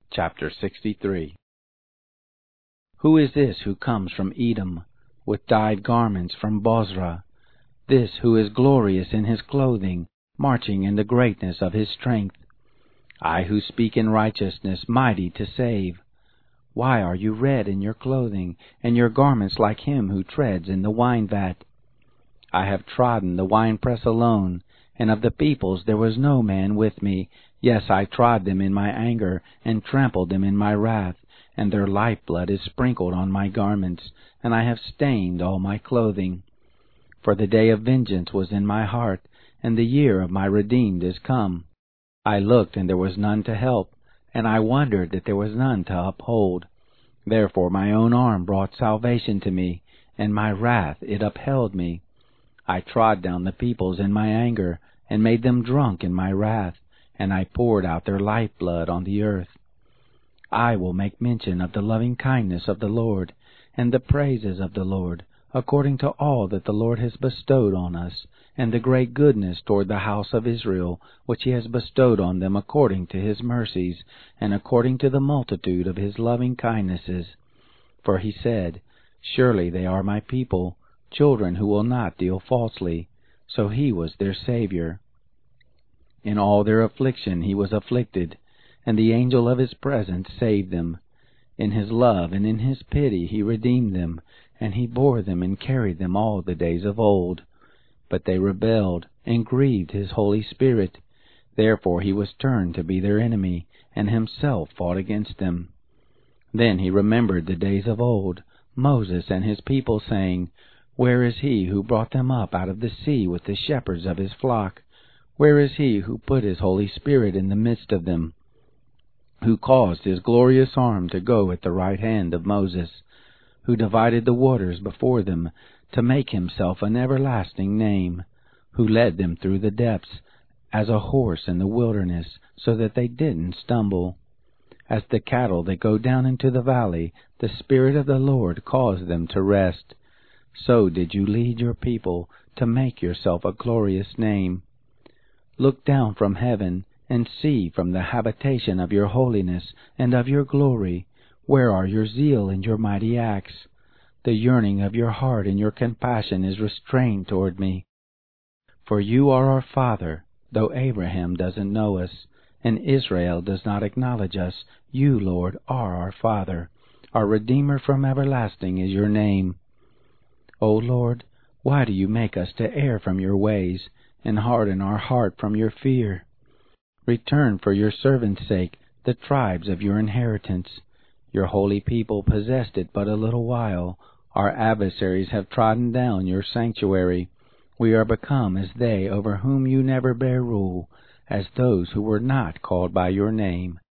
Chapter 63. Who is this who comes from Edom, with dyed garments from Bozrah? This who is glorious in his clothing, marching in the greatness of his strength. I who speak in righteousness, mighty to save. Why are you red in your clothing, and your garments like him who treads in the wine vat? I have trodden the winepress alone, and of the peoples there was no man with me. Yes, I trod them in my anger, and trampled them in my wrath, and their lifeblood is sprinkled on my garments, and I have stained all my clothing. For the day of vengeance was in my heart, and the year of my redeemed is come. I looked, and there was none to help, and I wondered that there was none to uphold. Therefore my own arm brought salvation to me, and my wrath it upheld me. I trod down the peoples in my anger, and made them drunk in my wrath, and I poured out their lifeblood on the earth. I will make mention of the loving kindness of the Lord, and the praises of the Lord, according to all that the Lord has bestowed on us, and the great goodness toward the house of Israel, which he has bestowed on them according to his mercies, and according to the multitude of his loving kindnesses. For he said, Surely they are my people, children who will not deal falsely. So he was their Savior. In all their affliction he was afflicted, and the angel of his presence saved them. In his love and in his pity he redeemed them, and he bore them and carried them all the days of old. But they rebelled, and grieved his Holy Spirit. Therefore he was turned to be their enemy, and himself fought against them. Then he remembered the days of old, Moses and his people, saying, Where is he who brought them up out of the sea with the shepherds of his flock? Where is he who put his Holy Spirit in the midst of them? Who caused his glorious arm to go at the right hand of Moses? Who divided the waters before them, to make himself an everlasting name? Who led them through the depths, as a horse in the wilderness, so that they didn't stumble? As the cattle that go down into the valley, the Spirit of the Lord caused them to rest. So did you lead your people, to make yourself a glorious name. Look down from heaven, and see from the habitation of your holiness and of your glory. Where are your zeal and your mighty acts? The yearning of your heart and your compassion is restrained toward me. For you are our Father, though Abraham doesn't know us, and Israel does not acknowledge us. You, Lord, are our Father. Our Redeemer from everlasting is your name. O Lord, why do you make us to err from your ways, and harden our heart from your fear? Return for your servants' sake the tribes of your inheritance. Your holy people possessed it but a little while. Our adversaries have trodden down your sanctuary. We are become as they over whom you never bear rule, as those who were not called by your name.